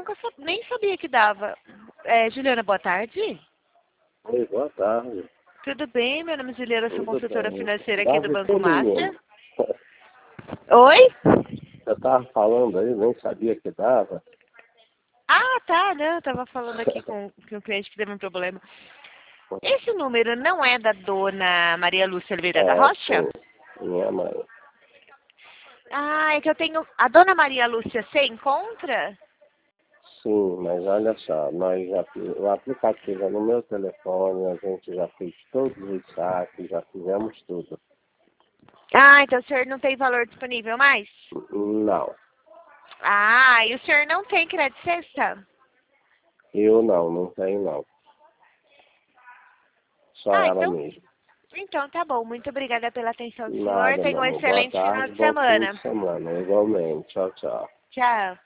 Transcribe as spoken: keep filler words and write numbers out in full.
nunca sab... nem sabia que dava. É, Juliana, boa tarde. Oi, boa tarde. Tudo bem? Meu nome é Juliana, sou Tudo consultora bem. financeira aqui do Dava Banco aquele Master. menino. Oi? Eu tava falando aí, nem sabia que dava. Ah, tá, né? Eu tava falando aqui com, com um cliente que teve um problema. Esse número não é da dona Maria Lúcia Oliveira da É, Rocha? sim, minha mãe. Ah, é que eu tenho... A dona Maria Lúcia se encontra? Sim, mas olha só, nós já fiz- o aplicativo é no meu telefone, a gente já fez todos os saques, já fizemos tudo. Ah, então o senhor não tem valor disponível mais? Não, Ah, e o senhor não tem crédito sexta? eu não, não tenho não. Só Ah, ela então, mesmo. então tá bom. Muito obrigada pela atenção do senhor. Nada, Tenha meu um amor. Boa excelente final tarde, de bom fim semana. de semana. Igualmente. Tchau, tchau. Tchau.